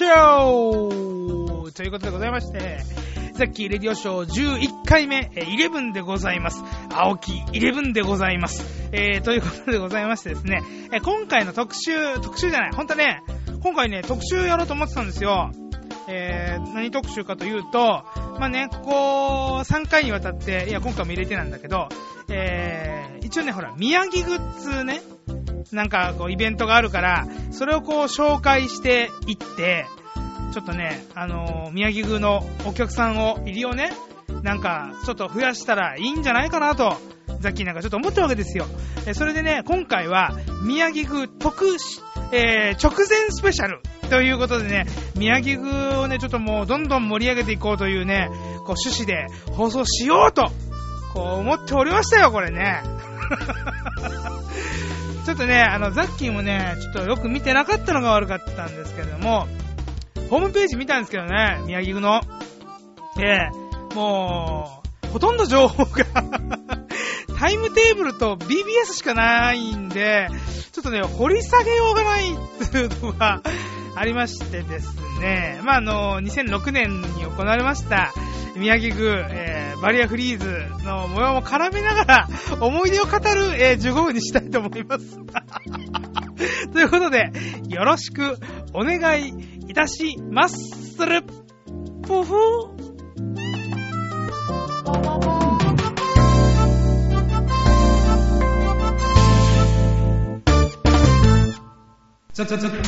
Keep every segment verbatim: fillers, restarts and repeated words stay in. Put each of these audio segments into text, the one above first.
ショーということでございまして、ザッキーレディオショーじゅういっかいめ、えー、じゅういちでございます。青木じゅういちでございます。えー、ということでございましてですね、えー、今回の特集、特集じゃない、ほんとね、今回ね、特集やろうと思ってたんですよ。えー、何特集かというと、まあね、ここさんかいにわたって、いや、今回も入れてなんだけど、えー、一応ね、ほら、宮城グッズね、なんかこうイベントがあるから、それをこう紹介していって、ちょっとね、あのー、宮城宮のお客さんを、入りをね、なんかちょっと増やしたらいいんじゃないかなと、ザッキーなんかちょっと思ったわけですよ。えー、それでね、今回は宮城宮特、えー、直前スペシャルということでね、宮城宮をね、ちょっともうどんどん盛り上げていこうというね、こう趣旨で放送しようと、こう思っておりましたよ、これね。ちょっとね、あの、ザッキーもね、ちょっとよく見てなかったのが悪かったんですけれども、ホームページ見たんですけどね、宮城の。えー、もう、ほとんど情報が、タイムテーブルと ビービーエス しかないんで、ちょっとね、掘り下げようがないっていうのがありましてですね、まあ、あの、にせんろくねんに行われました、宮城宮、えー、バリアフリーズの模様も絡めながら、思い出を語る、えー、じゅうごふんにしたいと思います。ということで、よろしくお願いいたしまする。ふふザザザザザザ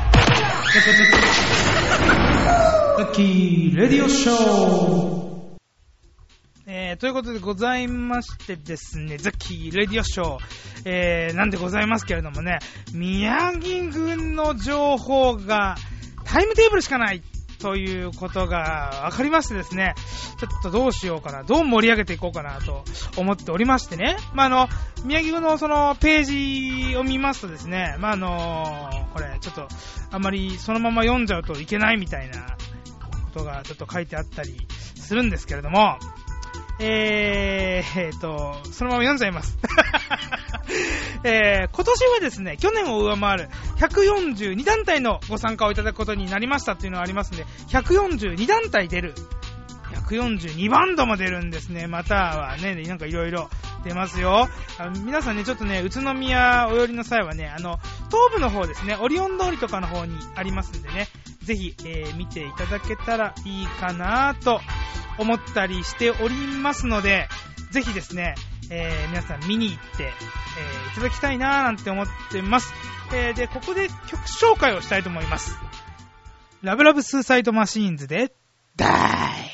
ザキーレディオショー、えー、ということでございましてですね、ザッキーレディオショー、えー、なんでございますけれどもね、宮城軍の情報がタイムテーブルしかないということが分かりましてですね、ちょっとどうしようかな、どう盛り上げていこうかなと思っておりましてね、まあ、あの、宮城軍のそのページを見ますとですね、まあ、あのー、これちょっとあんまりそのまま読んじゃうといけないみたいなことがちょっと書いてあったりするんですけれども、えー、えーと、そのまま読んじゃいます。えー、今年はですね、去年を上回るひゃくよんじゅうにだんたいのご参加をいただくことになりましたっていうのがありますんで、ひゃくよんじゅうにだんたい出る。ひゃくよんじゅうにバンドも出るんですね。またはね、なんかいろいろ出ますよ。あの皆さんね、ちょっとね、宇都宮お寄りの際はね、あの、東部の方ですね、オリオン通りとかの方にありますんでね、ぜひ、えー、見ていただけたらいいかなと思ったりしておりますので、ぜひですね、えー、皆さん見に行って、えー、いただきたいなーなんて思ってます。えー、で、ここで曲紹介をしたいと思います。ラブラブスーサイドマシーンズで、ダイ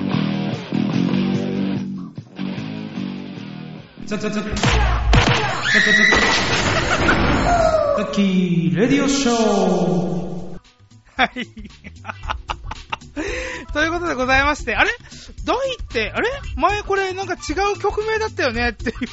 ザザザザザッキーレディオショー。はいということでございまして、あれ大って、あれ前これなんか違う曲名だったよねっていう、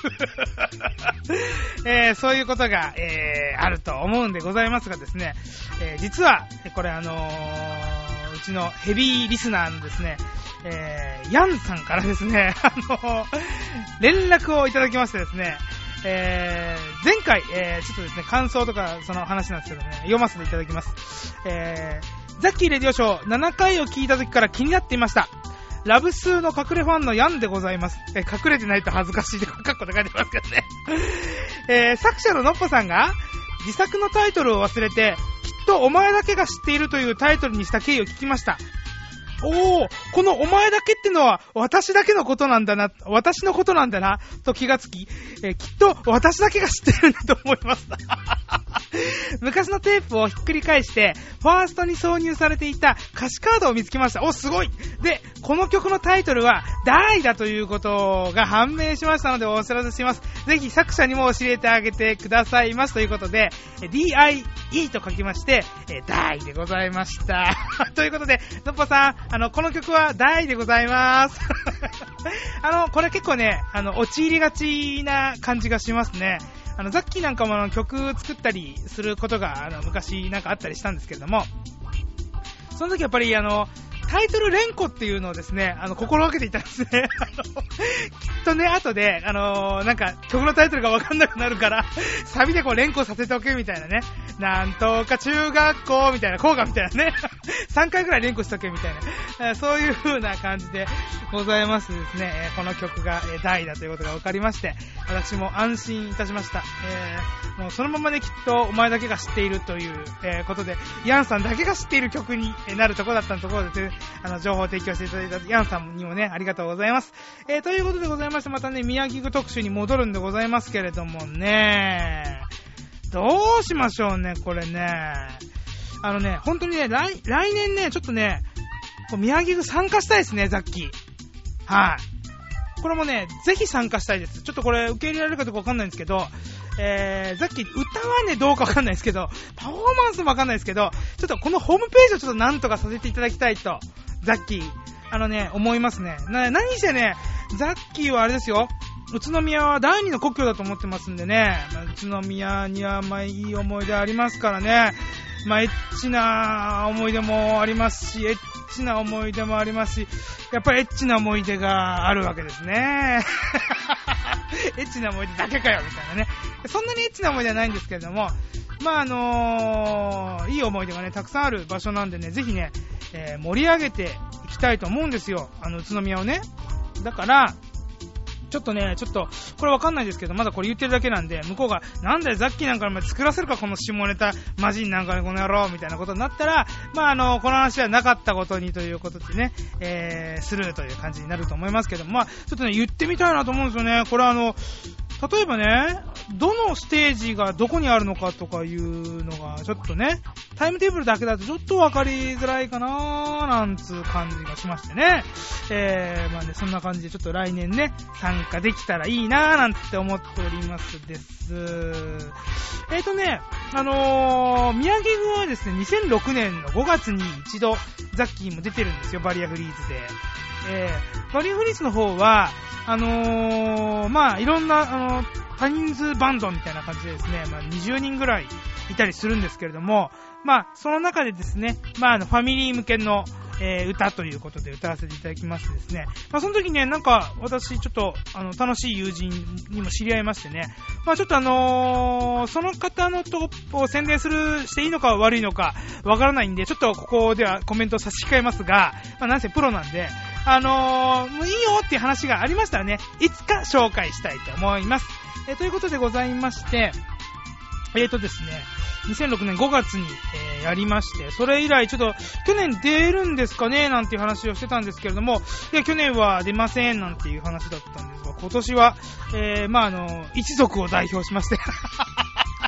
えー、そういうことが、えー、あると思うんでございますがですね、えー、実は、これあのー、うちのヘビーリスナーのですね、えー、ヤンさんからですね、あのー、連絡をいただきましてですね、えー、前回、えー、ちょっとですね、感想とかその話なんですけどね、読ませていただきます。えー、ザッキーレディオショーななかいを聞いた時から気になっていました。ラブスーの隠れファンのヤンでございます。えー、隠れてないと恥ずかしいで、カッコで書いてますけどね。えー、作者ののっぽさんが自作のタイトルを忘れて、きっとお前だけが知っているというタイトルにした経緯を聞きました。おー、このお前だけってのは私だけのことなんだな、私のことなんだな、と気がつき、えー、きっと私だけが知ってるんだと思いました。昔のテープをひっくり返して、ファーストに挿入されていた歌詞カードを見つけました。お、すごい！で、この曲のタイトルは、ダイだということが判明しましたのでお知らせします。ぜひ作者にも教えてあげてくださいます。ということで、ディーアイイー と書きまして、ダイでございました。ということで、のっぽさん、あの、この曲はダイでございます。あの、これ結構ね、あの、陥りがちな感じがしますね。あの、ザッキーなんかもあの曲作ったりすることが、あの、昔なんかあったりしたんですけれども、その時やっぱりあの、タイトル連呼っていうのをですね、あの、心がけていたんですね。あの、きっとね、後で、あのー、なんか、曲のタイトルがわかんなくなるから、サビでこう連呼させておけみたいなね。なんとか中学校みたいな、校歌みたいなね。さんかいくらい連呼しとけみたいな。そういう風な感じでございますですね。えー、この曲が、えー、大だということが分かりまして、私も安心いたしました。えー、もうそのままね、きっとお前だけが知っているという、えー、ことで、ヤンさんだけが知っている曲になるところだったのところですね。あの、情報を提供していただいたヤンさんにもね、ありがとうございます。えー、ということでございまして、またね、宮城特集に戻るんでございますけれどもね、どうしましょうね、これね。あのね、本当にね、来、来年ね、ちょっとね、宮城参加したいですね、ザッキー。はい。これもね、ぜひ参加したいです。ちょっとこれ、受け入れられるかどうかわかんないんですけど、えー、ザッキー、歌はね、どうかわかんないですけど、パフォーマンスもわかんないですけど、ちょっとこのホームページをちょっとなんとかさせていただきたいと、ザッキー、あのね、思いますね。な、何してね、ザッキーはあれですよ、宇都宮は第二の故郷だと思ってますんでね、まあ、宇都宮にはまあいい思い出ありますからね、まあエッチな思い出もありますし、エッチな思い出もありますし、やっぱりエッチな思い出があるわけですね。エッチな思い出だけかよみたいなね。そんなにエッチな思い出はないんですけれども、まああのー、いい思い出がねたくさんある場所なんでね、ぜひね、えー、盛り上げていきたいと思うんですよ、あの宇都宮をね。だからちょっとね、ちょっと、これわかんないですけど、まだこれ言ってるだけなんで、向こうが、なんだよ、ザッキーなんか作らせるか、この下ネタ、マジンなんかね、この野郎、みたいなことになったら、まあ、あの、この話はなかったことにということでね、えー、スルーという感じになると思いますけども、まあ、ちょっとね、言ってみたいなと思うんですよね。これあの、例えばね、どのステージがどこにあるのかとかいうのが、ちょっとね、タイムテーブルだけだとちょっとわかりづらいかなーなんつう感じがしましてね。えー、まあね、そんな感じでちょっと来年ね、参加できたらいいなーなんて思っておりますです。えーとね、あのー、宮城軍はですね、にせんろくねんのごがつに一度、ザッキーも出てるんですよ、バリアフリーズで。えー、バリアフリーズの方は、あのー、まあいろんな、あのー、多人数バンドみたいな感じでですね、まあにじゅうにんぐらいいたりするんですけれども、まあその中でですね、まああのファミリー向けの、えー、歌ということで歌わせていただきましてですね、まあその時ね、なんか私ちょっとあの楽しい友人にも知り合いましてね、まあちょっとあのー、その方のトップを宣伝する、していいのか悪いのかわからないんで、ちょっとここではコメントを差し控えますが、まあなんせプロなんで、あのー、もういいよっていう話がありましたらね、いつか紹介したいと思います。えー、ということでございまして、えーとですね、にせんろくねんごがつに、えー、やりまして、それ以来ちょっと去年出るんですかねなんていう話をしてたんですけれども、いや去年は出ませんなんていう話だったんですが、今年は、えー、まああの、一族を代表しまして、